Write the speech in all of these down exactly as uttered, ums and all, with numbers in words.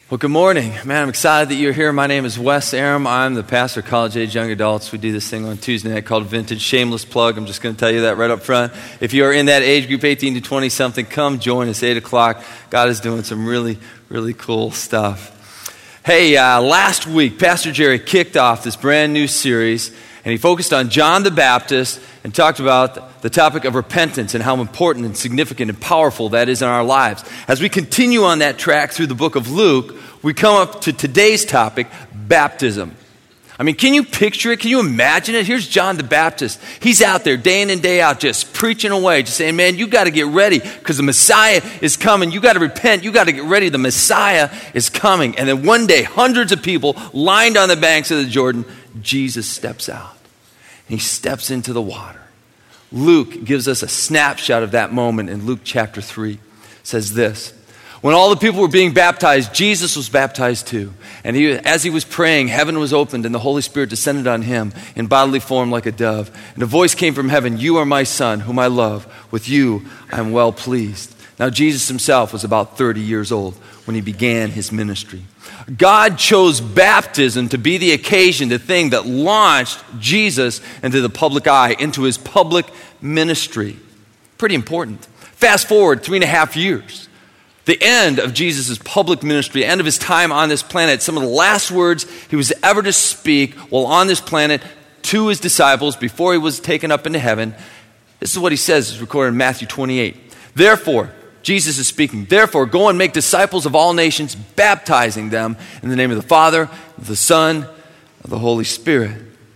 Well, good morning. Man, I'm excited that you're here. My name is Wes Aram. I'm the pastor of college-age young adults. We do this thing on Tuesday night called Vintage. Shameless plug. I'm just going to tell you that right up front. If you are in that age group, eighteen to twenty-something, come join us, eight o'clock. God is doing some really, really cool stuff. Hey, uh, last week, Pastor Jerry kicked off this brand new series, and he focused on John the Baptist and talked about the topic of repentance and how important and significant and powerful that is in our lives. As we continue on that track through the book of Luke, we come up to today's topic, baptism. I mean, can you picture it? Can you imagine it? Here's John the Baptist. He's out there day in and day out just preaching away, just saying, man, you got to get ready because the Messiah is coming. You got to repent. You got to get ready. The Messiah is coming. And then one day, hundreds of people lined on the banks of the Jordan, Jesus steps out. He steps into the water. Luke gives us a snapshot of that moment in Luke chapter three. It says this: when all the people were being baptized, Jesus was baptized too. And he, as he was praying, heaven was opened and the Holy Spirit descended on him in bodily form like a dove. And a voice came from heaven, "You are my son, whom I love. With you I am well pleased." Now Jesus himself was about thirty years old when he began his ministry. God chose baptism to be the occasion, the thing that launched Jesus into the public eye, into his public ministry. Pretty important. Fast forward three and a half years. The end of Jesus' public ministry, end of his time on this planet, some of the last words he was ever to speak while on this planet to his disciples before he was taken up into heaven. This is what he says, it's recorded in Matthew twenty-eight. Therefore, Jesus is speaking, therefore, go and make disciples of all nations, baptizing them in the name of the Father, of the Son, of the Holy Spirit.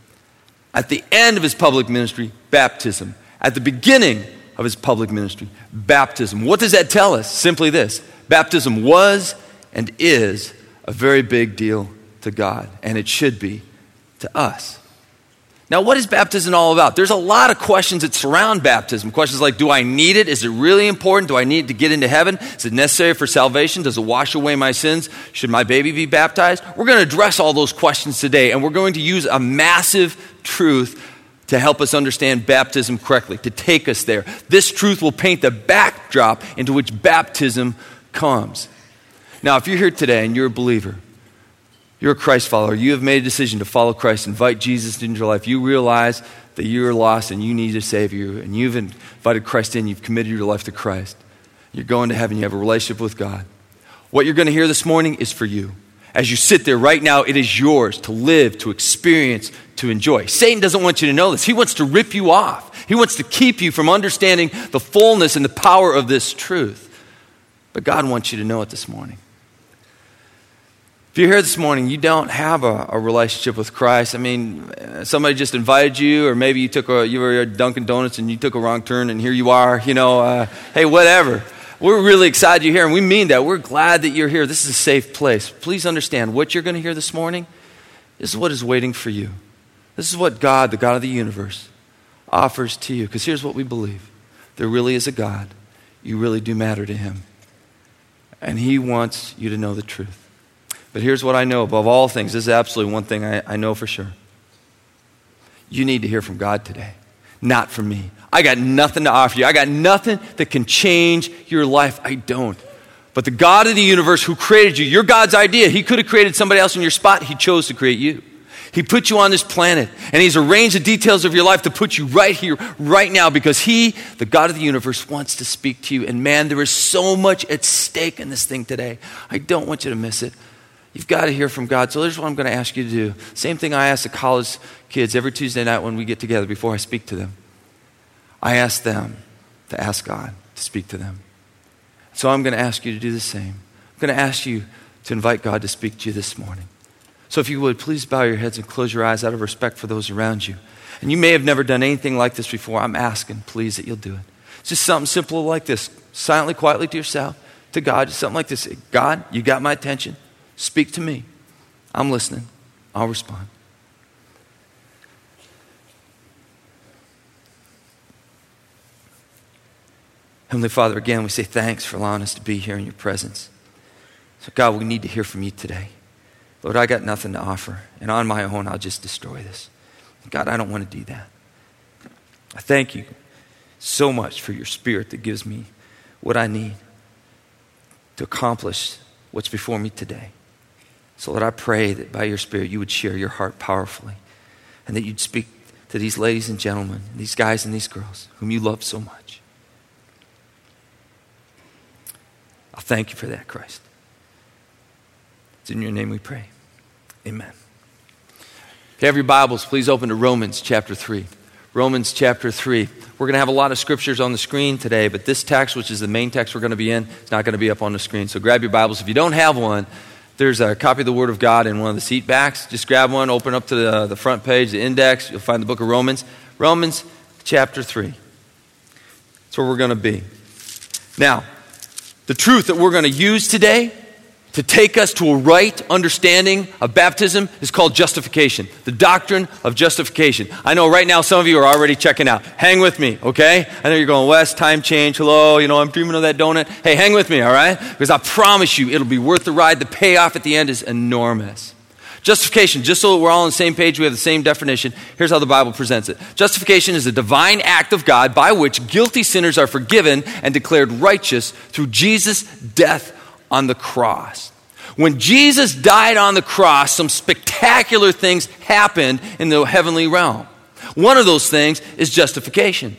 At the end of his public ministry, baptism. At the beginning of his public ministry, baptism. What does that tell us? Simply this: baptism was and is a very big deal to God, and it should be to us. Now, what is baptism all about? There's a lot of questions that surround baptism. Questions like, do I need it? Is it really important? Do I need it to get into heaven? Is it necessary for salvation? Does it wash away my sins? Should my baby be baptized? We're going to address all those questions today, and we're going to use a massive truth to help us understand baptism correctly, to take us there. This truth will paint the backdrop into which baptism comes. Now, if you're here today and you're a believer, you're a Christ follower, you have made a decision to follow Christ, invite Jesus into your life, you realize that you're lost and you need a Savior, and you've invited Christ in, you've committed your life to Christ. You're going to heaven, you have a relationship with God. What you're going to hear this morning is for you. As you sit there right now, it is yours to live, to experience, to enjoy. Satan doesn't want you to know this. He wants to rip you off. He wants to keep you from understanding the fullness and the power of this truth. But God wants you to know it this morning. If you're here this morning, you don't have a, a relationship with Christ. I mean, somebody just invited you, or maybe you took a, you were at Dunkin' Donuts and you took a wrong turn and here you are, you know, uh, hey, whatever. We're really excited you're here, and we mean that. We're glad that you're here. This is a safe place. Please understand, what you're going to hear this morning is what is waiting for you. This is what God, the God of the universe, offers to you. Because here's what we believe. There really is a God. You really do matter to him. And he wants you to know the truth. But here's what I know above all things. This is absolutely one thing I, I know for sure. You need to hear from God today, not from me. I got nothing to offer you. I got nothing that can change your life. I don't. But the God of the universe who created you, you're God's idea. He could have created somebody else in your spot. He chose to create you. He put you on this planet, and he's arranged the details of your life to put you right here, right now, because he, the God of the universe, wants to speak to you. And man, there is so much at stake in this thing today. I don't want you to miss it. You've got to hear from God. So here's what I'm going to ask you to do. Same thing I ask the college kids every Tuesday night when we get together before I speak to them. I ask them to ask God to speak to them. So I'm going to ask you to do the same. I'm going to ask you to invite God to speak to you this morning. So if you would, please bow your heads and close your eyes out of respect for those around you. And you may have never done anything like this before. I'm asking, please, that you'll do it. It's just something simple like this. Silently, quietly to yourself, to God, just something like this. God, you got my attention. Speak to me. I'm listening. I'll respond. Heavenly Father, again, we say thanks for allowing us to be here in your presence. So God, we need to hear from you today. Lord, I got nothing to offer, and on my own, I'll just destroy this. God, I don't want to do that. I thank you so much for your Spirit that gives me what I need to accomplish what's before me today. So Lord, I pray that by your Spirit you would share your heart powerfully and that you'd speak to these ladies and gentlemen, these guys and these girls whom you love so much. I'll thank you for that, Christ. It's in your name we pray. Amen. If you have your Bibles, please open to Romans chapter three. Romans chapter three. We're going to have a lot of scriptures on the screen today, but this text, which is the main text we're going to be in, is not going to be up on the screen. So grab your Bibles. If you don't have one, there's a copy of the Word of God in one of the seat backs. Just grab one, open up to the, the front page, the index. You'll find the book of Romans. Romans chapter three. That's where we're going to be. Now, the truth that we're going to use today to take us to a right understanding of baptism is called justification, the doctrine of justification. I know right now some of you are already checking out. Hang with me, okay? I know you're going, Wes, time change, hello, you know, I'm dreaming of that donut. Hey, hang with me, all right? Because I promise you it'll be worth the ride. The payoff at the end is enormous. Justification, just so that we're all on the same page, we have the same definition. Here's how the Bible presents it. Justification is a divine act of God by which guilty sinners are forgiven and declared righteous through Jesus' death on the cross. When Jesus died on the cross, some spectacular things happened in the heavenly realm. One of those things is justification.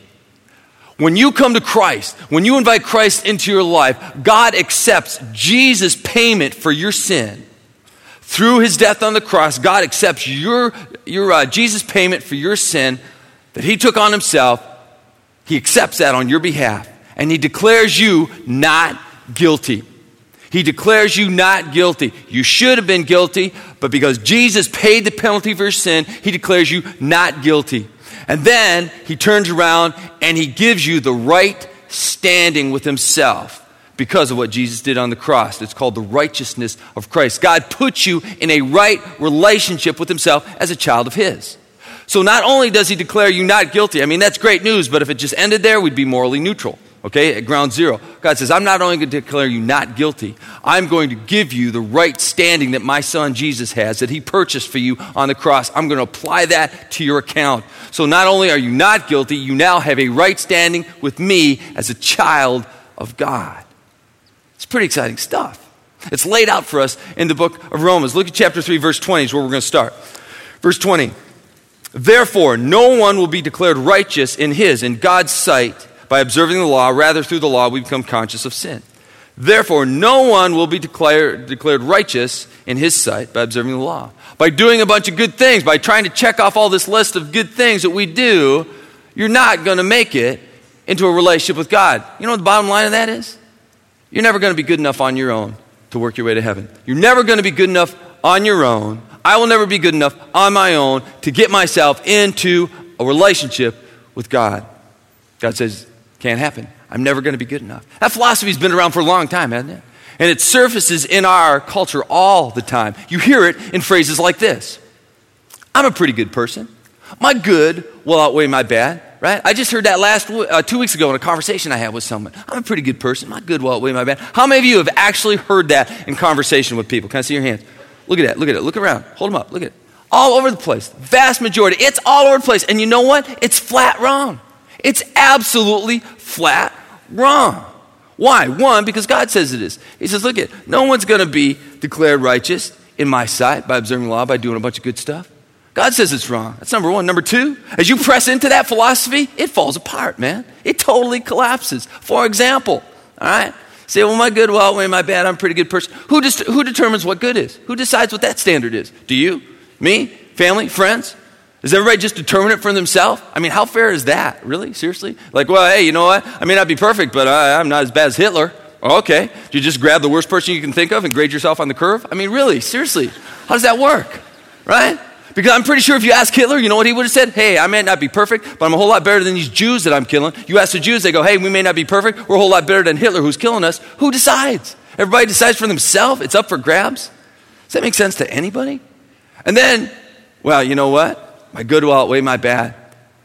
When you come to Christ, when you invite Christ into your life, God accepts Jesus' payment for your sin. Through his death on the cross, God accepts your, your uh, Jesus' payment for your sin that he took on himself. He accepts that on your behalf, and he declares you not guilty. He declares you not guilty. You should have been guilty, but because Jesus paid the penalty for your sin, he declares you not guilty. And then he turns around and he gives you the right standing with himself because of what Jesus did on the cross. It's called the righteousness of Christ. God puts you in a right relationship with himself as a child of his. So not only does he declare you not guilty, I mean, that's great news, but if it just ended there, we'd be morally neutral. Okay, at ground zero. God says, I'm not only going to declare you not guilty, I'm going to give you the right standing that my son Jesus has, that he purchased for you on the cross. I'm going to apply that to your account. So not only are you not guilty, you now have a right standing with me as a child of God. It's pretty exciting stuff. It's laid out for us in the book of Romans. Look at chapter three, verse twenty is where we're going to start. Verse twenty. Therefore, no one will be declared righteous in his, in God's sight, by observing the law. Rather, through the law, we become conscious of sin. Therefore, no one will be declared, declared righteous in his sight by observing the law. By doing a bunch of good things, by trying to check off all this list of good things that we do, you're not going to make it into a relationship with God. You know what the bottom line of that is? You're never going to be good enough on your own to work your way to heaven. You're never going to be good enough on your own. I will never be good enough on my own to get myself into a relationship with God. God says, can't happen. I'm never going to be good enough. That philosophy's been around for a long time, hasn't it? And it surfaces in our culture all the time. You hear it in phrases like this. I'm a pretty good person. My good will outweigh my bad, right? I just heard that last uh, two weeks ago in a conversation I had with someone. I'm a pretty good person. My good will outweigh my bad. How many of you have actually heard that in conversation with people? Can I see your hands? Look at that. Look at it. Look around. Hold them up. Look at it. All over the place. Vast majority. It's all over the place. And you know what? It's flat wrong. It's absolutely flat wrong. Why? One, because God says it is. He says, look at, no one's going to be declared righteous in my sight by observing the law, by doing a bunch of good stuff. God says it's wrong. That's number one. Number two, as you press into that philosophy, it falls apart, man. It totally collapses. For example, all right, say, well, my good will outweigh my bad. I'm a pretty good person. Who, dis- who determines what good is? Who decides what that standard is? Do you? Me? Family? Friends? Does everybody just determine it for themselves? I mean, how fair is that? Really? Seriously? Like, well, hey, you know what? I may not be perfect, but I, I'm not as bad as Hitler. Oh, okay. Do you just grab the worst person you can think of and grade yourself on the curve? I mean, really? Seriously? How does that work? Right? Because I'm pretty sure if you ask Hitler, you know what he would have said? Hey, I may not be perfect, but I'm a whole lot better than these Jews that I'm killing. You ask the Jews, they go, hey, we may not be perfect. We're a whole lot better than Hitler who's killing us. Who decides? Everybody decides for themselves. It's up for grabs. Does that make sense to anybody? And then, well, you know what? My good will outweigh my bad.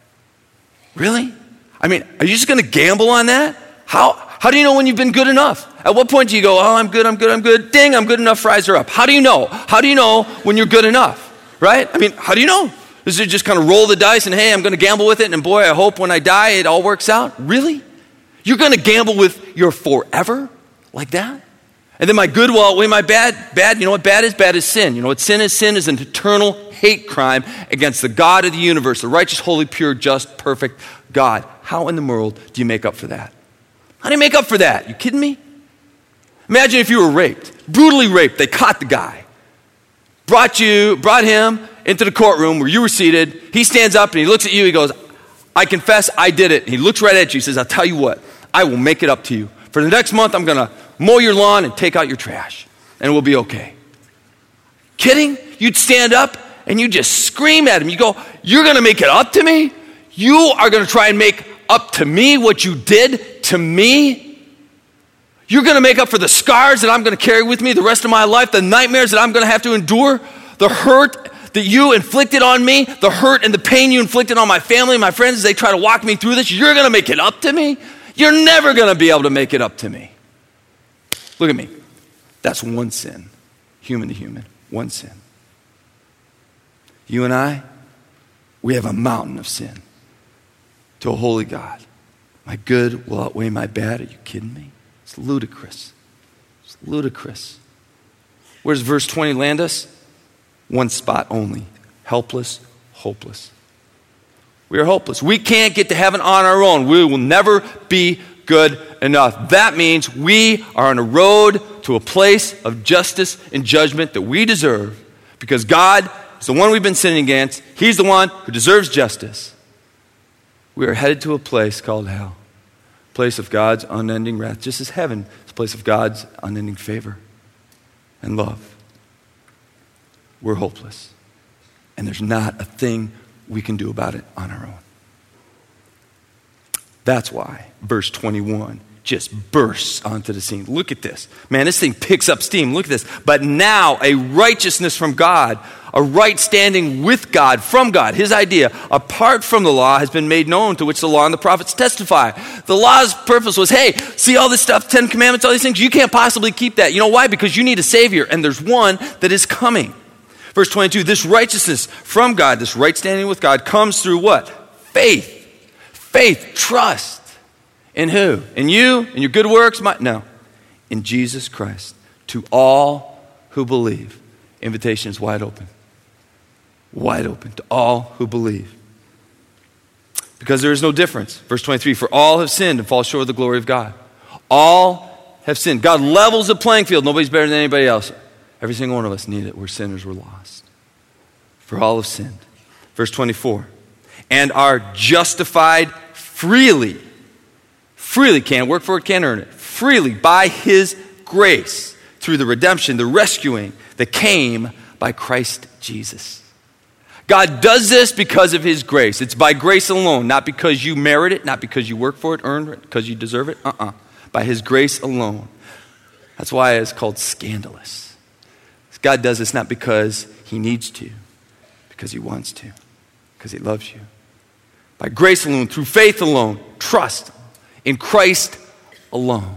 Really? I mean, are you just going to gamble on that? How how do you know when you've been good enough? At what point do you go, oh, I'm good, I'm good, I'm good. Ding, I'm good enough, fries are up. How do you know? How do you know when you're good enough? Right? I mean, how do you know? Is it just kind of roll the dice and, hey, I'm going to gamble with it, and boy, I hope when I die it all works out? Really? You're going to gamble with your forever like that? And then my good will outweigh my bad. Bad, you know what bad is? Bad is sin. You know what sin is? Sin is an eternal hate crime against the God of the universe, the righteous, holy, pure, just, perfect God. How in the world do you make up for that? How do you make up for that? You kidding me? Imagine if you were raped, brutally raped. They caught the guy, brought you, brought him into the courtroom where you were seated. He stands up and he looks at you. He goes, I confess I did it. He looks right at you. He says, I'll tell you what, I will make it up to you. For the next month, I'm going to mow your lawn and take out your trash, and we'll be okay. Kidding? You'd stand up and you just scream at him. You go, you're going to make it up to me? You are going to try and make up to me what you did to me? You're going to make up for the scars that I'm going to carry with me the rest of my life, the nightmares that I'm going to have to endure, the hurt that you inflicted on me, the hurt and the pain you inflicted on my family and my friends as they try to walk me through this. You're going to make it up to me? You're never going to be able to make it up to me. Look at me. That's one sin, human to human, one sin. You and I, we have a mountain of sin to a holy God. My good will outweigh my bad. Are you kidding me? It's ludicrous. It's ludicrous. Where does verse twenty land us? One spot only. Helpless, hopeless. We are hopeless. We can't get to heaven on our own. We will never be good enough. That means we are on a road to a place of justice and judgment that we deserve because God is the one we've been sinning against. He's the one who deserves justice. We are headed to a place called hell, a place of God's unending wrath, just as heaven is a place of God's unending favor and love. We're hopeless, and there's not a thing we can do about it on our own. That's why verse twenty-one just bursts onto the scene. Look at this. Man, this thing picks up steam. Look at this. But now a righteousness from God, a right standing with God, from God, his idea, apart from the law, has been made known, to which the law and the prophets testify. The law's purpose was, hey, see all this stuff, Ten Commandments, all these things? You can't possibly keep that. You know why? Because you need a Savior, and there's one that is coming. Verse twenty-two, this righteousness from God, this right standing with God, comes through what? Faith. Faith, trust. In who? In you? In your good works? My, no. In Jesus Christ. To all who believe. Invitation is wide open. Wide open to all who believe. Because there is no difference. Verse twenty-three, for all have sinned and fall short of the glory of God. All have sinned. God levels the playing field. Nobody's better than anybody else. Every single one of us need it. We're sinners, we're lost. For all have sinned. Verse twenty-four, and are justified freely. Freely, can't work for it, can't earn it. Freely by his grace through the redemption, the rescuing that came by Christ Jesus. God does this because of his grace. It's by grace alone, not because you merit it, not because you work for it, earn it, because you deserve it. Uh-uh. By his grace alone. That's why it's called scandalous. God does this not because he needs to, because he wants to, because he loves you. By grace alone, through faith alone, trust in Christ alone.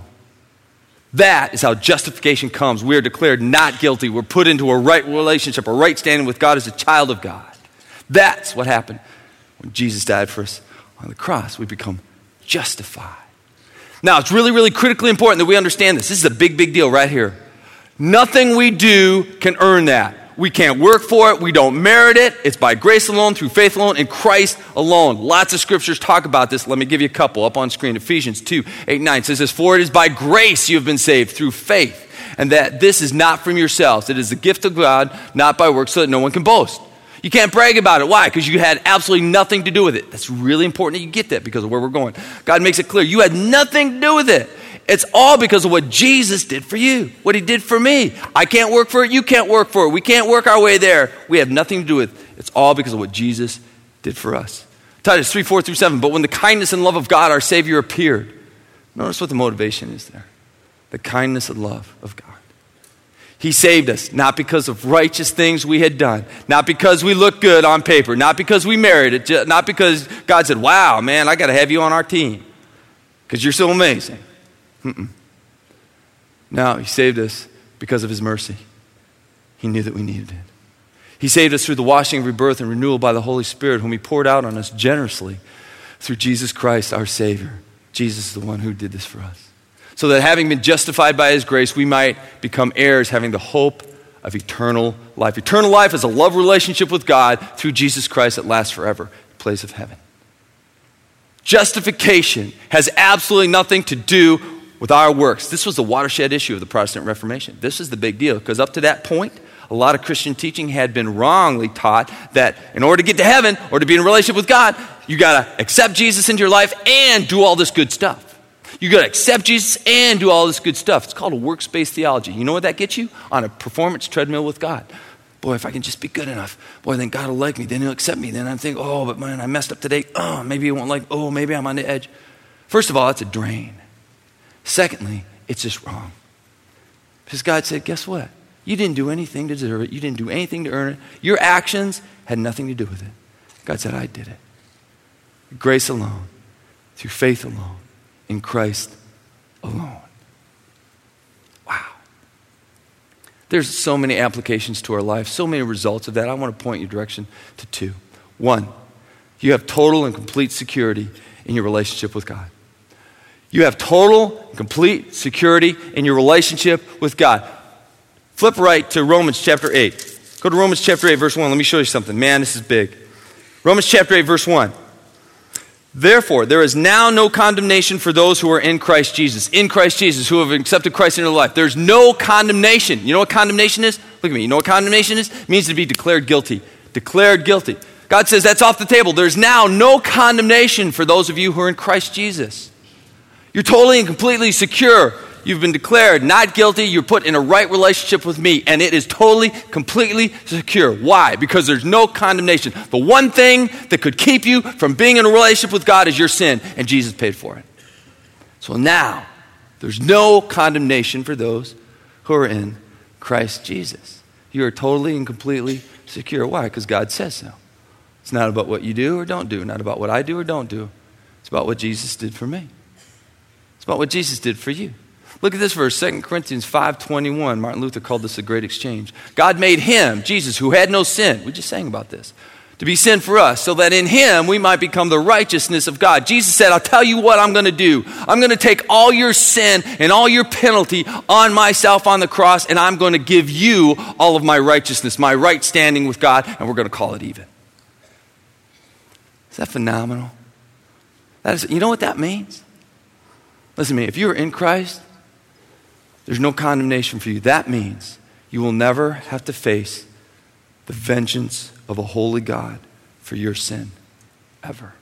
That is how justification comes. We are declared not guilty. We're put into a right relationship, a right standing with God as a child of God. That's what happened when Jesus died for us on the cross. We become justified. Now, it's really, really critically important that we understand this. This is a big, big deal right here. Nothing we do can earn that. We can't work for it. We don't merit it. It's by grace alone, through faith alone, in Christ alone. Lots of scriptures talk about this. Let me give you a couple up on screen. Ephesians two, eight, nine says this, for it is by grace you have been saved through faith, and that this is not from yourselves. It is the gift of God, not by works, so that no one can boast. You can't brag about it. Why? Because you had absolutely nothing to do with it. That's really important that you get that because of where we're going. God makes it clear. You had nothing to do with it. It's all because of what Jesus did for you, what he did for me. I can't work for it. You can't work for it. We can't work our way there. We have nothing to do with it. It's all because of what Jesus did for us. Titus three, four through seven. But when the kindness and love of God, our Savior, appeared. Notice what the motivation is there. The kindness and love of God. He saved us, not because of righteous things we had done, not because we looked good on paper, not because we merited it, not because God said, wow, man, I got to have you on our team because you're so amazing. Mm-mm. No, he saved us because of his mercy. He knew that we needed it. He saved us through the washing of rebirth and renewal by the Holy Spirit, whom he poured out on us generously through Jesus Christ, our Savior. Jesus is the one who did this for us. so that having been justified by his grace, we might become heirs, having the hope of eternal life. Eternal life is a love relationship with God through Jesus Christ that lasts forever, the place of heaven. Justification has absolutely nothing to do with our works. This was the watershed issue of the Protestant Reformation. This is the big deal, because up to that point, a lot of Christian teaching had been wrongly taught that in order to get to heaven or to be in a relationship with God, you got to accept Jesus into your life and do all this good stuff. You got to accept Jesus and do all this good stuff. It's called a works-based theology. You know what that gets you? On a performance treadmill with God. Boy, if I can just be good enough, boy, then God will like me. Then he'll accept me. Then I'm thinking, oh, but man, I messed up today. Oh, maybe he won't like, oh, maybe I'm on the edge. First of all, that's a drain. Secondly, it's just wrong. Because God said, guess what? You didn't do anything to deserve it. You didn't do anything to earn it. Your actions had nothing to do with it. God said, I did it. Grace alone, through faith alone, in Christ alone. Wow. There's so many applications to our life, so many results of that. I want to point your direction to two. One, you have total and complete security in your relationship with God. You have total and complete security in your relationship with God. Flip right to Romans chapter eight. Go to Romans chapter eight, verse one. Let me show you something. Man, this is big. Romans chapter eight, verse one. Therefore, there is now no condemnation for those who are in Christ Jesus. In Christ Jesus, who have accepted Christ into their life. There's no condemnation. You know what condemnation is? Look at me. You know what condemnation is? It means to be declared guilty. Declared guilty. God says that's off the table. There's now no condemnation for those of you who are in Christ Jesus. You're totally and completely secure. You've been declared not guilty. You're put in a right relationship with me, and it is totally, completely secure. Why? Because there's no condemnation. The one thing that could keep you from being in a relationship with God is your sin, and Jesus paid for it. So now, there's no condemnation for those who are in Christ Jesus. You are totally and completely secure. Why? Because God says so. It's not about what you do or don't do, not about what I do or don't do. It's about what Jesus did for me. It's about what Jesus did for you. Look at this verse, Second Corinthians five twenty-one. Martin Luther called this a great exchange. God made him, Jesus, who had no sin. We just sang about this. To be sin for us, so that in him we might become the righteousness of God. Jesus said, I'll tell you what I'm going to do. I'm going to take all your sin and all your penalty on myself on the cross, and I'm going to give you all of my righteousness, my right standing with God, and we're going to call it even. Is that phenomenal? That is, you know what that means? Listen to me, if you are in Christ, there's no condemnation for you. That means you will never have to face the vengeance of a holy God for your sin, ever.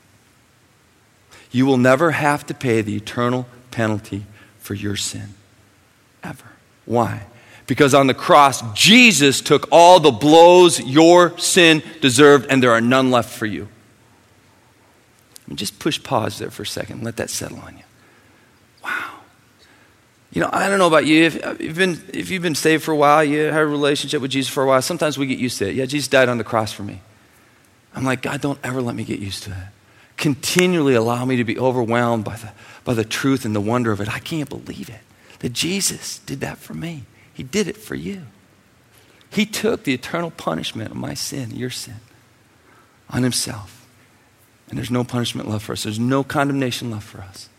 You will never have to pay the eternal penalty for your sin, ever. Why? Because on the cross, Jesus took all the blows your sin deserved, and there are none left for you. Let me just push pause there for a second and let that settle on you. Wow. You know, I don't know about you. If, if, you've been, if you've been saved for a while, you had a relationship with Jesus for a while, sometimes we get used to it. Yeah, Jesus died on the cross for me. I'm like, God, don't ever let me get used to it. Continually allow me to be overwhelmed by the, by the truth and the wonder of it. I can't believe it, that Jesus did that for me. He did it for you. He took the eternal punishment of my sin, your sin, on himself. And there's no punishment left for us. There's no condemnation left for us.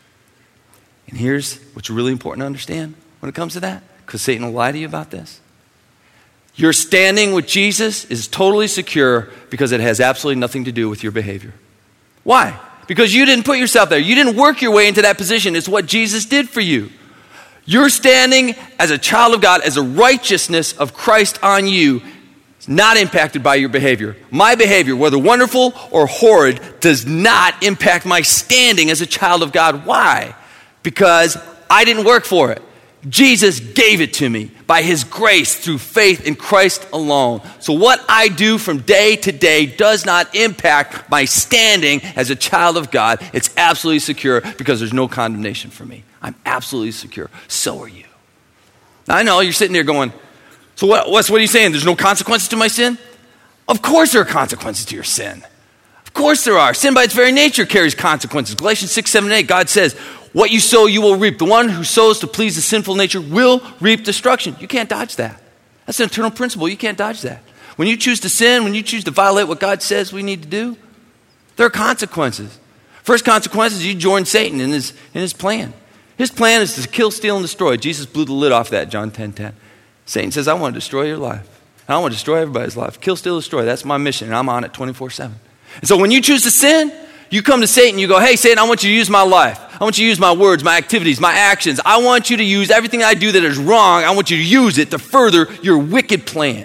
And here's what's really important to understand when it comes to that, because Satan will lie to you about this. Your standing with Jesus is totally secure because it has absolutely nothing to do with your behavior. Why? Because you didn't put yourself there. You didn't work your way into that position. It's what Jesus did for you. Your standing as a child of God, as a righteousness of Christ on you, is not impacted by your behavior. My behavior, whether wonderful or horrid, does not impact my standing as a child of God. Why? Because I didn't work for it. Jesus gave it to me by his grace through faith in Christ alone. So what I do from day to day does not impact my standing as a child of God. It's absolutely secure because there's no condemnation for me. I'm absolutely secure. So are you. Now, I know you're sitting there going, so what, Wes, what are you saying? There's no consequences to my sin? Of course there are consequences to your sin. Of course there are. Sin by its very nature carries consequences. Galatians six, seven, eight, God says, what you sow, you will reap. The one who sows to please the sinful nature will reap destruction. You can't dodge that. That's an eternal principle. You can't dodge that. When you choose to sin, when you choose to violate what God says we need to do, there are consequences. First consequence is you join Satan in his, in his plan. His plan is to kill, steal, and destroy. Jesus blew the lid off that, John ten ten. Satan says, I want to destroy your life. I want to destroy everybody's life. Kill, steal, destroy. That's my mission, and I'm on it twenty-four seven. And so when you choose to sin, you come to Satan, you go, hey, Satan, I want you to use my life. I want you to use my words, my activities, my actions. I want you to use everything I do that is wrong. I want you to use it to further your wicked plan.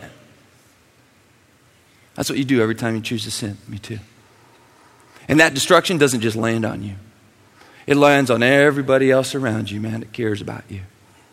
That's what you do every time you choose to sin. Me too. And that destruction doesn't just land on you. It lands on everybody else around you, man, that cares about you.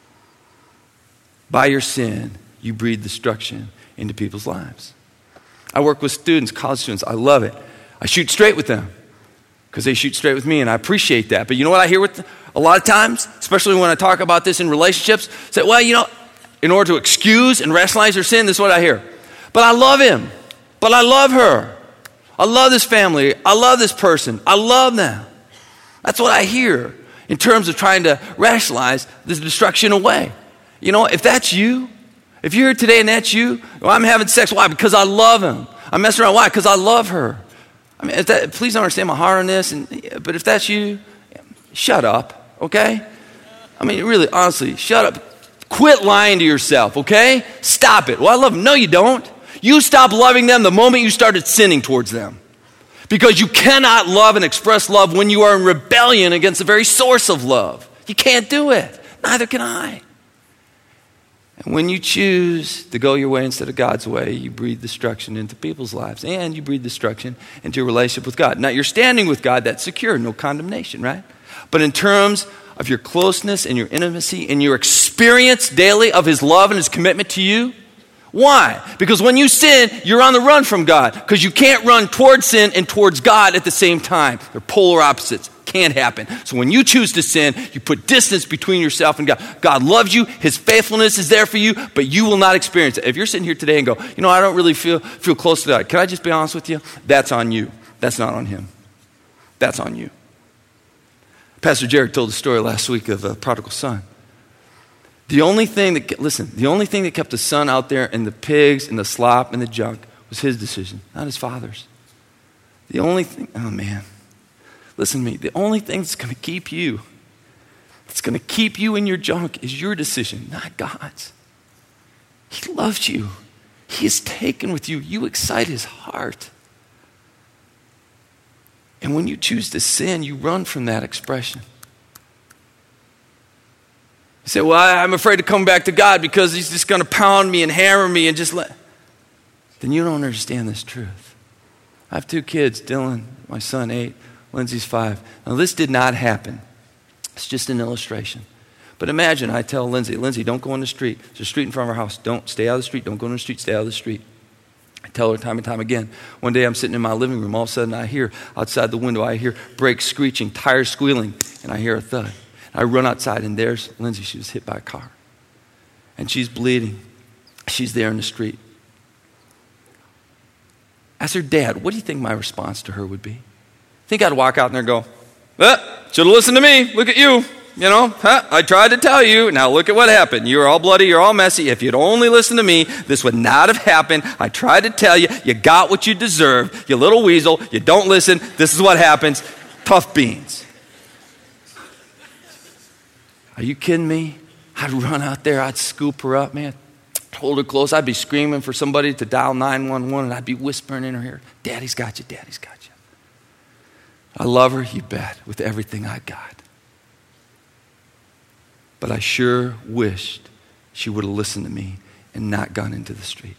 By your sin, you breathe destruction into people's lives. I work with students, college students. I love it. I shoot straight with them because they shoot straight with me, and I appreciate that. But you know what I hear with a lot of times, especially when I talk about this in relationships? Say, well, you know, in order to excuse and rationalize their sin, this is what I hear. But I love him. But I love her. I love this family. I love this person. I love them. That's what I hear in terms of trying to rationalize this destruction away. You know, if that's you, if you're here today and that's you, well, I'm having sex. Why? Because I love him. I'm messing around. Why? Because I love her. I mean, if that, please don't understand my heart on this. And, but if that's you, shut up, okay? I mean, really, honestly, shut up. Quit lying to yourself, okay? Stop it. Well, I love them. No, you don't. You stop loving them the moment you started sinning towards them. Because you cannot love and express love when you are in rebellion against the very source of love. You can't do it. Neither can I. And when you choose to go your way instead of God's way, you breathe destruction into people's lives. And you breathe destruction into your relationship with God. Now, you're standing with God. That's secure. No condemnation, right? But in terms of your closeness and your intimacy and your experience daily of his love and his commitment to you, why? Because when you sin, you're on the run from God. Because you can't run towards sin and towards God at the same time. They're polar opposites. Can't happen. So when you choose to sin, you put distance between yourself and God. God loves you. His faithfulness is there for you, but you will not experience it. If you're sitting here today and go, you know, I don't really feel, feel close to God. Can I just be honest with you? That's on you. That's not on him. That's on you. Pastor Jared told a story last week of a prodigal son. The only thing that, listen, the only thing that kept the son out there and the pigs and the slop and the junk was his decision, not his father's. The only thing, oh man, listen to me, the only thing that's going to keep you, that's going to keep you in your junk is your decision, not God's. He loves you. He is taken with you. You excite his heart. And when you choose to sin, you run from that expression. You say, well, I'm afraid to come back to God because he's just going to pound me and hammer me and just let... Then you don't understand this truth. I have two kids, Dylan, my son, eight, Lindsay's five. Now, this did not happen. It's just an illustration. But imagine I tell Lindsay, Lindsay, don't go on the street. There's a street in front of our house. Don't stay out of the street. Don't go on the street. Stay out of the street. I tell her time and time again. One day I'm sitting in my living room. All of a sudden I hear outside the window, I hear brakes screeching, tires squealing, and I hear a thud. I run outside, and there's Lindsay. She was hit by a car. And she's bleeding. She's there in the street. As her dad, what do you think my response to her would be? Think I'd walk out in there and go, eh, should have listened to me. Look at you. You know, huh? I tried to tell you. Now look at what happened. You're all bloody. You're all messy. If you'd only listened to me, this would not have happened. I tried to tell you. You got what you deserved. You little weasel. You don't listen. This is what happens. Tough beans. Are you kidding me? I'd run out there. I'd scoop her up, man. Hold her close. I'd be screaming for somebody to dial nine one one, and I'd be whispering in her ear, Daddy's got you. Daddy's got you. I love her, you bet, with everything I got. But I sure wished she would have listened to me and not gone into the street.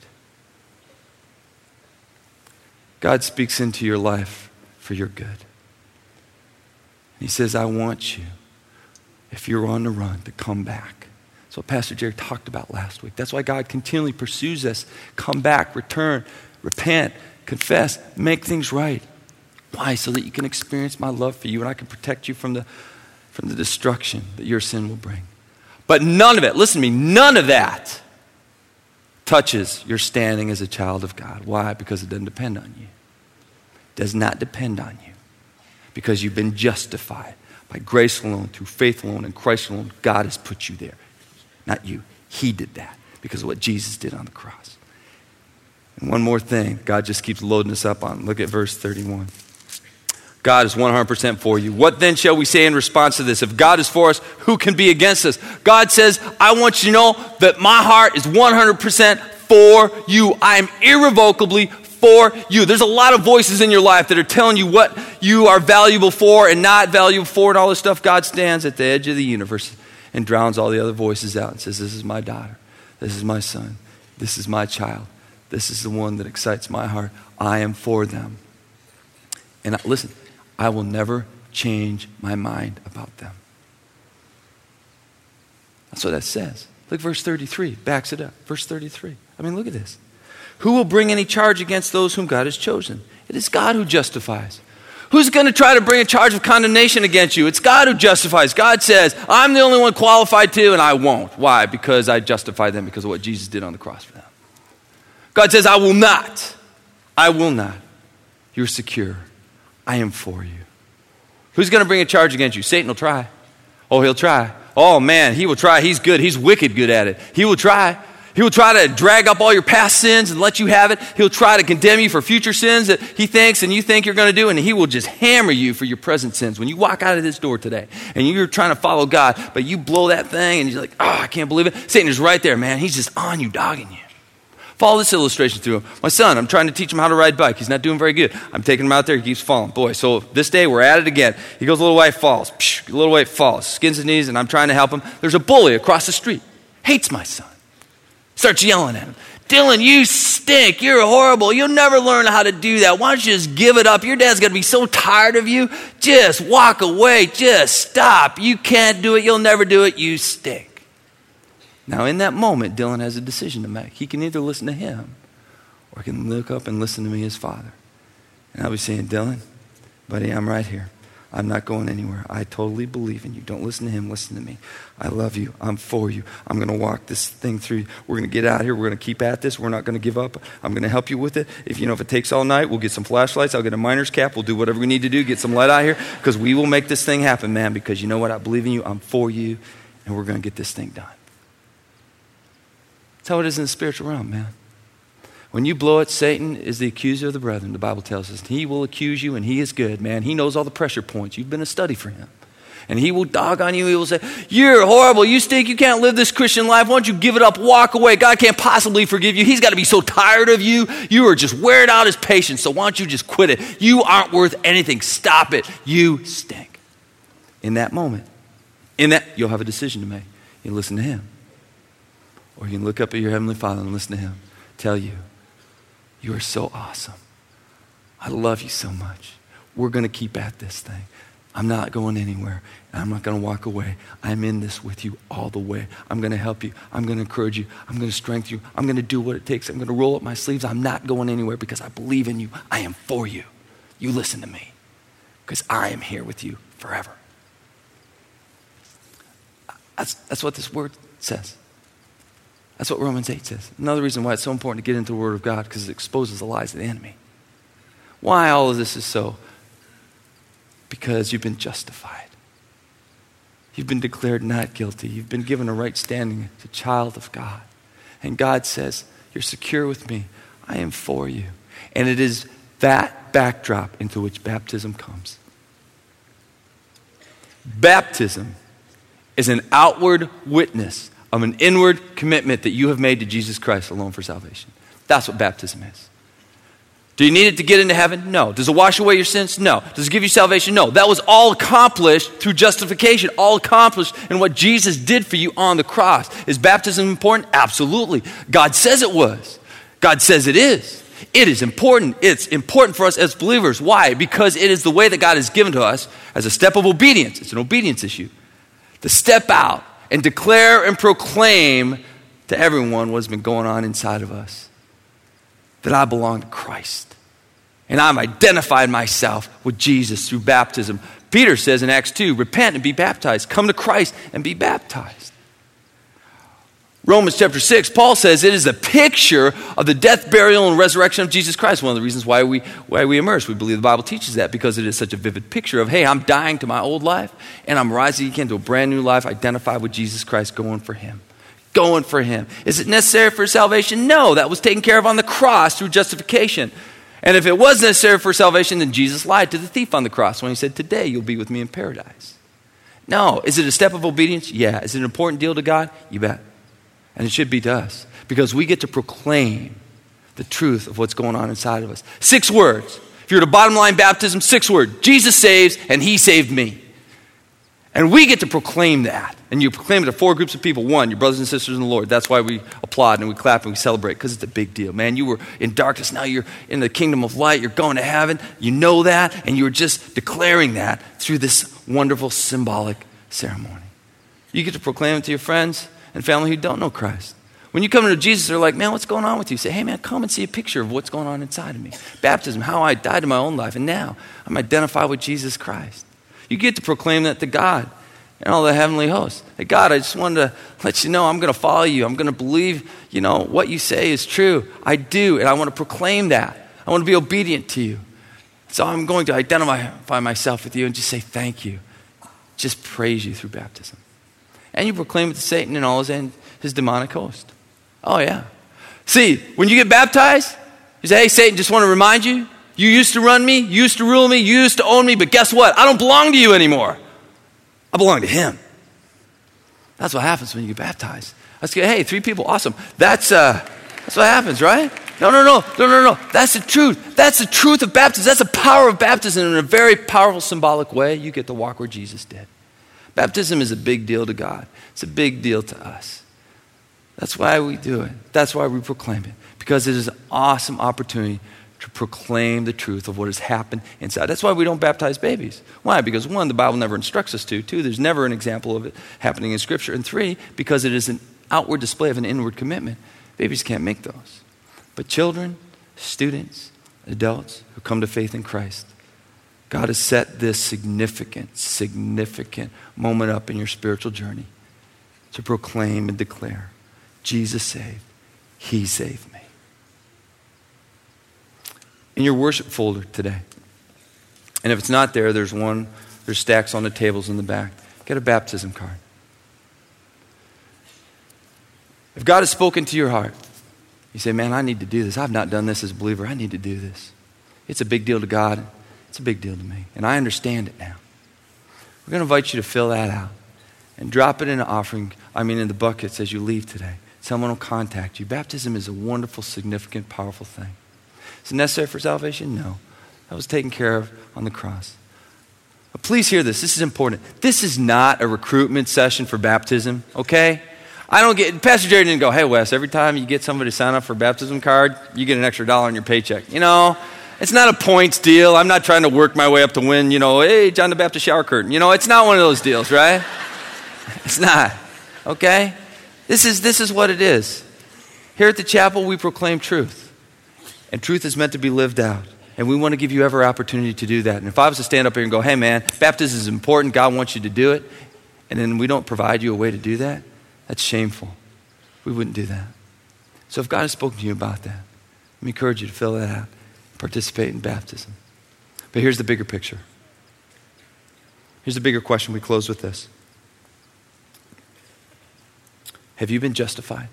God speaks into your life for your good. He says, I want you, if you're on the run, to come back. That's what Pastor Jerry talked about last week. That's why God continually pursues us. Come back, return, repent, confess, make things right. Why? So that you can experience my love for you and I can protect you from the, from the destruction that your sin will bring. But none of it, listen to me, none of that touches your standing as a child of God. Why? Because it doesn't depend on you. It does not depend on you. Because you've been justified by grace alone, through faith alone, and Christ alone. God has put you there. Not you. He did that because of what Jesus did on the cross. And one more thing, God just keeps loading us up on. Look at verse thirty-one. God is one hundred percent for you. What then shall we say in response to this? If God is for us, who can be against us? God says, I want you to know that my heart is one hundred percent for you. I am irrevocably for you. There's a lot of voices in your life that are telling you what you are valuable for and not valuable for and all this stuff. God stands at the edge of the universe and drowns all the other voices out and says, this is my daughter. This is my son. This is my child. This is the one that excites my heart. I am for them. And I, listen, I will never change my mind about them. That's what that says. Look, verse thirty-three backs it up. Verse thirty-three. I mean, look at this. Who will bring any charge against those whom God has chosen? It is God who justifies. Who's going to try to bring a charge of condemnation against you? It's God who justifies. God says, I'm the only one qualified to, and I won't. Why? Because I justify them because of what Jesus did on the cross for them. God says, I will not. I will not. You're secure. I am for you. Who's going to bring a charge against you? Satan will try. Oh, he'll try. Oh, man, he will try. He's good. He's wicked good at it. He will try. He will try to drag up all your past sins and let you have it. He'll try to condemn you for future sins that he thinks and you think you're going to do, and he will just hammer you for your present sins. When you walk out of this door today and you're trying to follow God, but you blow that thing and you're like, oh, I can't believe it. Satan is right there, man. He's just on you, dogging you. Follow this illustration through him. My son, I'm trying to teach him how to ride bike. He's not doing very good. I'm taking him out there. He keeps falling. Boy, so this day we're at it again. He goes a little way, falls. Psh, a little way, falls. Skins his knees, and I'm trying to help him. There's a bully across the street. Hates my son. Starts yelling at him. Dylan, you stink. You're horrible. You'll never learn how to do that. Why don't you just give it up? Your dad's going to be so tired of you. Just walk away. Just stop. You can't do it. You'll never do it. You stink. Now, in that moment, Dylan has a decision to make. He can either listen to him or he can look up and listen to me, his father. And I'll be saying, Dylan, buddy, I'm right here. I'm not going anywhere. I totally believe in you. Don't listen to him. Listen to me. I love you. I'm for you. I'm going to walk this thing through. We're going to get out here. We're going to keep at this. We're not going to give up. I'm going to help you with it. If you know, if it takes all night, we'll get some flashlights. I'll get a miner's cap. We'll do whatever we need to do. Get some light out here because we will make this thing happen, man, because you know what? I believe in you. I'm for you, and we're going to get this thing done. That's how it is in the spiritual realm, man. When you blow it, Satan is the accuser of the brethren, the Bible tells us. He will accuse you, and he is good, man. He knows all the pressure points. You've been a study for him. And he will dog on you. He will say, you're horrible. You stink. You can't live this Christian life. Why don't you give it up? Walk away. God can't possibly forgive you. He's got to be so tired of you. You are just wearing out his patience. So why don't you just quit it? You aren't worth anything. Stop it. You stink. In that moment, in that, you'll have a decision to make. You listen to him. Or you can look up at your Heavenly Father and listen to him tell you, you are so awesome. I love you so much. We're going to keep at this thing. I'm not going anywhere. I'm not going to walk away. I'm in this with you all the way. I'm going to help you. I'm going to encourage you. I'm going to strengthen you. I'm going to do what it takes. I'm going to roll up my sleeves. I'm not going anywhere because I believe in you. I am for you. You listen to me because I am here with you forever. That's, that's what this word says. That's what Romans eight says. Another reason why it's so important to get into the Word of God, because it exposes the lies of the enemy. Why all of this is so? Because you've been justified. You've been declared not guilty. You've been given a right standing as a child of God. And God says, you're secure with me. I am for you. And it is that backdrop into which baptism comes. Baptism is an outward witness of an inward commitment that you have made to Jesus Christ alone for salvation. That's what baptism is. Do you need it to get into heaven? No. Does it wash away your sins? No. Does it give you salvation? No. That was all accomplished through justification, all accomplished in what Jesus did for you on the cross. Is baptism important? Absolutely. God says it was. God says it is. It is important. It's important for us as believers. Why? Because it is the way that God has given to us as a step of obedience. It's an obedience issue. To step out and declare and proclaim to everyone what's been going on inside of us. That I belong to Christ. And I've identified myself with Jesus through baptism. Peter says in Acts two, repent and be baptized. Come to Christ and be baptized. Romans chapter six, Paul says it is a picture of the death, burial, and resurrection of Jesus Christ. One of the reasons why we why we immerse. We believe the Bible teaches that because it is such a vivid picture of, hey, I'm dying to my old life and I'm rising again to a brand new life identified with Jesus Christ, going for him. Going for him. Is it necessary for salvation? No, that was taken care of on the cross through justification. And if it was necessary for salvation, then Jesus lied to the thief on the cross when he said, today you'll be with me in paradise. No. Is it a step of obedience? Yeah. Is it an important deal to God? You bet. And it should be to us because we get to proclaim the truth of what's going on inside of us. Six words. If you're at a bottom line baptism, six words. Jesus saves and he saved me. And we get to proclaim that. And you proclaim it to four groups of people. One, your brothers and sisters in the Lord. That's why we applaud and we clap and we celebrate, because it's a big deal. Man, you were in darkness. Now you're in the kingdom of light. You're going to heaven. You know that. And you're just declaring that through this wonderful symbolic ceremony. You get to proclaim it to your friends and family who don't know Christ. When you come to Jesus, they're like, man, what's going on with you? Say, hey, man, come and see a picture of what's going on inside of me. Baptism, how I died in my own life, and now I'm identified with Jesus Christ. You get to proclaim that to God and all the heavenly hosts. Hey, God, I just wanted to let you know I'm going to follow you. I'm going to believe, you know, what you say is true. I do, and I want to proclaim that. I want to be obedient to you. So I'm going to identify myself with you and just say thank you. Just praise you through baptism. And you proclaim it to Satan and all his, his demonic host. Oh, yeah. See, when you get baptized, you say, hey, Satan, just want to remind you, you used to run me, you used to rule me, you used to own me, but guess what? I don't belong to you anymore. I belong to him. That's what happens when you get baptized. I say, hey, three people, awesome. That's uh, that's what happens, right? No, no, no, no, no, no. That's the truth. That's the truth of baptism. That's the power of baptism in a very powerful, symbolic way. You get to walk where Jesus did. Baptism is a big deal to God. It's a big deal to us. That's why we do it. That's why we proclaim it. Because it is an awesome opportunity to proclaim the truth of what has happened inside. That's why we don't baptize babies. Why? Because one, the Bible never instructs us to. Two, there's never an example of it happening in Scripture. And three, because it is an outward display of an inward commitment. Babies can't make those. But children, students, adults who come to faith in Christ, God has set this significant, significant moment up in your spiritual journey to proclaim and declare, Jesus saved, he saved me. In your worship folder today, and if it's not there, there's one, there's stacks on the tables in the back. Get a baptism card. If God has spoken to your heart, you say, man, I need to do this. I've not done this as a believer. I need to do this. It's a big deal to God. It's a big deal to me. And I understand it now. We're going to invite you to fill that out and drop it in an offering, I mean in the buckets as you leave today. Someone will contact you. Baptism is a wonderful, significant, powerful thing. Is it necessary for salvation? No. That was taken care of on the cross. But please hear this. This is important. This is not a recruitment session for baptism, okay? I don't get, Pastor Jerry didn't go, hey, Wes, every time you get somebody to sign up for a baptism card, you get an extra dollar on your paycheck. You know, it's not a points deal. I'm not trying to work my way up to win, you know, hey, John the Baptist shower curtain. You know, it's not one of those deals, right? It's not, okay? This is, this is what it is. Here at the chapel, we proclaim truth. And truth is meant to be lived out. And we want to give you every opportunity to do that. And if I was to stand up here and go, hey man, baptism is important, God wants you to do it, and then we don't provide you a way to do that, that's shameful. We wouldn't do that. So if God has spoken to you about that, let me encourage you to fill that out, participate in baptism. But here's the bigger picture. Here's the bigger question. We close with this. Have you been justified?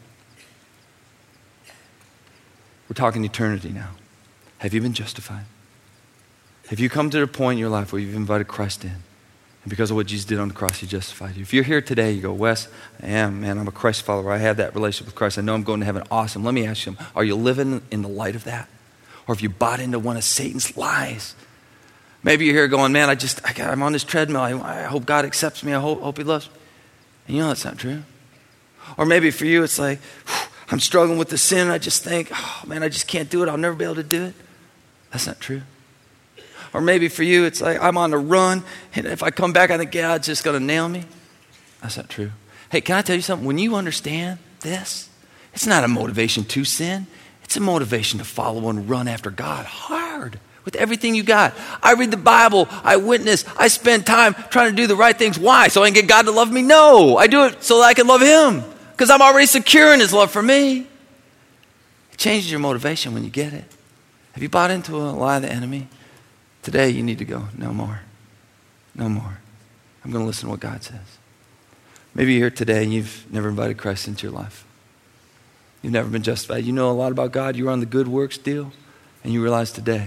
We're talking eternity now. Have you been justified? Have you come to the point in your life where you've invited Christ in? And because of what Jesus did on the cross, he justified you. If you're here today, you go, Wes, I am, man, I'm a Christ follower. I have that relationship with Christ. I know I'm going to heaven. Awesome. Let me ask you, are you living in the light of that? Or have you bought into one of Satan's lies? Maybe you're here going, man, I just, I got, I'm on this treadmill. I, I hope God accepts me. I hope, hope he loves me. And you know that's not true. Or maybe for you, it's like, I'm struggling with the sin. I just think, oh man, I just can't do it. I'll never be able to do it. That's not true. Or maybe for you, it's like, I'm on the run. And if I come back, I think God's just going to nail me. That's not true. Hey, can I tell you something? When you understand this, it's not a motivation to sin. It's a motivation to follow and run after God hard with everything you got. I read the Bible. I witness. I spend time trying to do the right things. Why? So I can get God to love me? No. I do it so that I can love him. Because I'm already secure in his love for me. It changes your motivation when you get it. Have you bought into a lie of the enemy? Today you need to go, no more. No more. I'm going to listen to what God says. Maybe you're here today and you've never invited Christ into your life. You've never been justified. You know a lot about God. You're on the good works deal. And you realize today,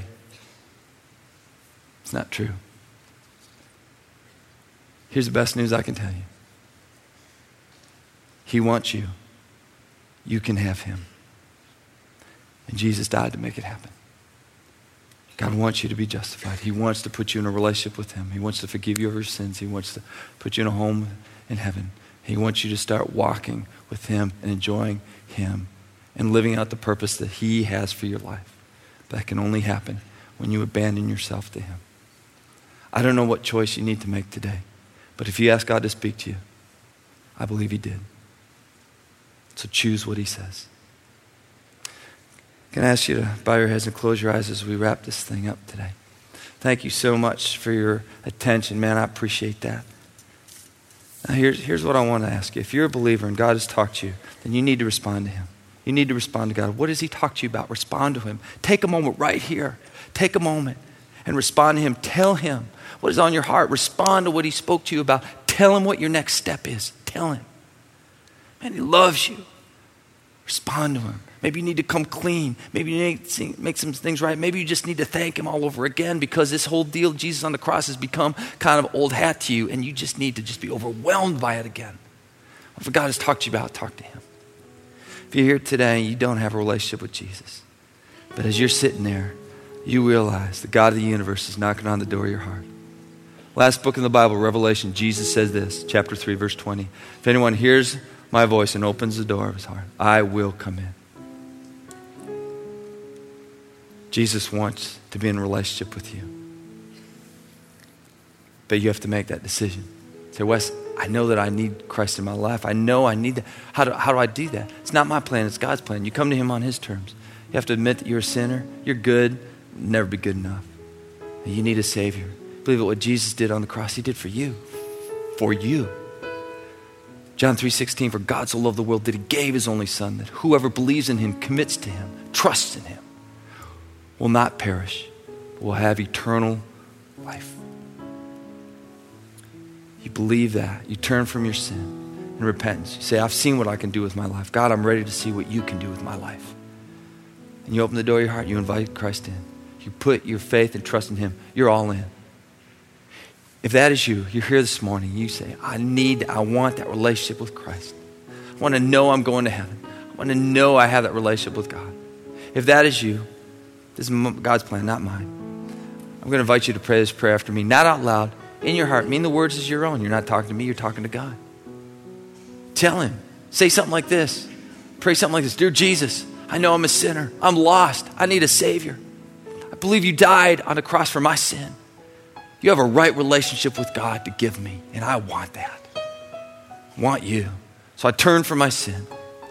it's not true. Here's the best news I can tell you. He wants you. You can have him. And Jesus died to make it happen. God wants you to be justified. He wants to put you in a relationship with him. He wants to forgive you of your sins. He wants to put you in a home in heaven. He wants you to start walking with him and enjoying him and living out the purpose that he has for your life. That can only happen when you abandon yourself to him. I don't know what choice you need to make today, but if you ask God to speak to you, I believe he did. So choose what he says. Can I ask you to bow your heads and close your eyes as we wrap this thing up today? Thank you so much for your attention, man. I appreciate that. Now here's, here's what I want to ask you. If you're a believer and God has talked to you, then you need to respond to him. You need to respond to God. What does he talk to you about? Respond to him. Take a moment right here. Take a moment and respond to him. Tell him what is on your heart. Respond to what he spoke to you about. Tell him what your next step is. Tell him. Man, he loves you. Respond to him. Maybe you need to come clean. Maybe you need to make some things right. Maybe you just need to thank him all over again because this whole deal of Jesus on the cross has become kind of old hat to you and you just need to just be overwhelmed by it again. Whatever God has talked to you about, talk to him. If you're here today and you don't have a relationship with Jesus, but as you're sitting there, you realize the God of the universe is knocking on the door of your heart. Last book in the Bible, Revelation, Jesus says this, chapter three, verse twenty. If anyone hears my voice and opens the door of his heart, I will come in. Jesus wants to be in a relationship with you. But you have to make that decision. Say, Wes, I know that I need Christ in my life. I know I need that. How do, how do I do that? It's not my plan, it's God's plan. You come to him on his terms. You have to admit that you're a sinner. You're good. You'll never be good enough. And you need a Savior. Believe it, what Jesus did on the cross, he did for you. For you. John three sixteen, for God so loved the world that he gave his only son, that whoever believes in him, commits to him, trusts in him, will not perish, but will have eternal life. You believe that. You turn from your sin and repentance. You say, I've seen what I can do with my life. God, I'm ready to see what you can do with my life. And you open the door of your heart. You invite Christ in. You put your faith and trust in him. You're all in. If that is you, you're here this morning. You say, I need, I want that relationship with Christ. I want to know I'm going to heaven. I want to know I have that relationship with God. If that is you, this is God's plan, not mine. I'm going to invite you to pray this prayer after me, not out loud, in your heart. Mean the words as your own. You're not talking to me, you're talking to God. Tell him. Say something like this. Pray something like this. Dear Jesus, I know I'm a sinner. I'm lost. I need a Savior. I believe you died on the cross for my sin. You have a right relationship with God to give me, and I want that. I want you. So I turn from my sin.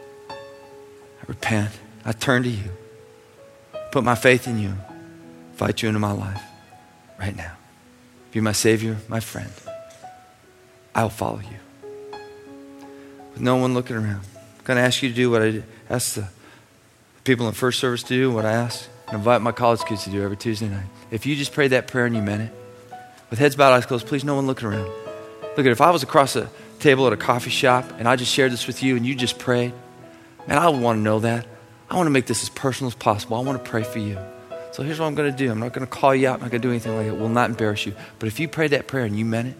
I repent. I turn to you. Put my faith in you. Invite you into my life right now. Be my Savior, my friend. I'll follow you. With no one looking around. I'm going to ask you to do what I asked the people in first service to do, what I asked, and invite my college kids to do every Tuesday night. If you just prayed that prayer and you meant it, with heads bowed, eyes closed, please, no one looking around. Look at it. If I was across a table at a coffee shop and I just shared this with you and you just prayed, man, I would want to know that. I want to make this as personal as possible. I want to pray for you. So here's what I'm going to do. I'm not going to call you out. I'm not going to do anything like it. It will not embarrass you. But if you prayed that prayer and you meant it,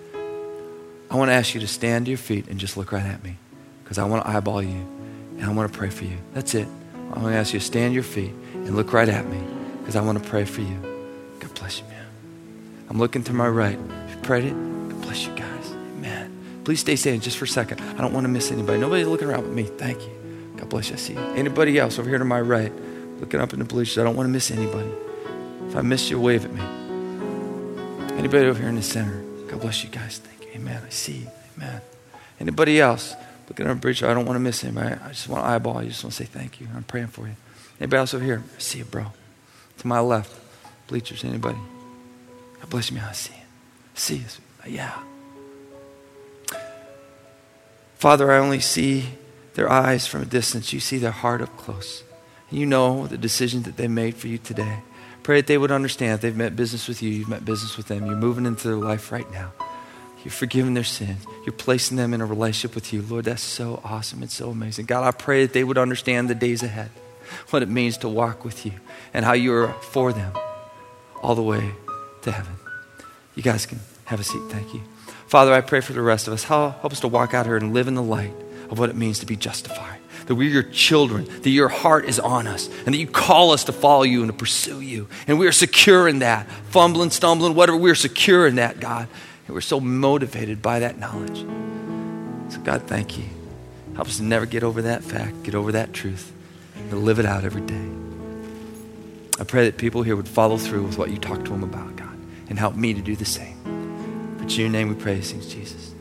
I want to ask you to stand to your feet and just look right at me because I want to eyeball you and I want to pray for you. That's it. I want to ask you to stand to your feet and look right at me because I want to pray for you. God bless you, man. I'm looking to my right. If you prayed it, God bless you guys. Amen. Please stay standing just for a second. I don't want to miss anybody. Nobody's looking around but me. Thank you. God bless you. I see you. Anybody else over here to my right, looking up in the bleachers. I don't want to miss anybody. If I missed you, wave at me. Anybody over here in the center, God bless you guys. Thank you. Amen. I see you. Amen. Anybody else looking up in the bleachers? I don't want to miss anybody. I just want to eyeball you. I just want to say thank you. I'm praying for you. Anybody else over here? I see you, bro. To my left, bleachers. Anybody? God bless you, man. I see you. I see you. Yeah. Father, I only see their eyes from a distance. You see their heart up close. And you know the decision that they made for you today. Pray that they would understand that they've met business with you. You've met business with them. You're moving into their life right now. You're forgiving their sins. You're placing them in a relationship with you. Lord, that's so awesome. It's so amazing. God, I pray that they would understand the days ahead. what it means to walk with you and how you're for them all the way to heaven. You guys can have a seat. Thank you. Father, I pray for the rest of us. Help us to walk out here and live in the light of what it means to be justified. That we're your children, that your heart is on us, and that you call us to follow you and to pursue you. And we are secure in that. Fumbling, stumbling, whatever, we're secure in that, God. And we're so motivated by that knowledge. So God, thank you. Help us to never get over that fact, get over that truth, and to live it out every day. I pray that people here would follow through with what you talk to them about, God, and help me to do the same. For in your name we pray, these things, Jesus.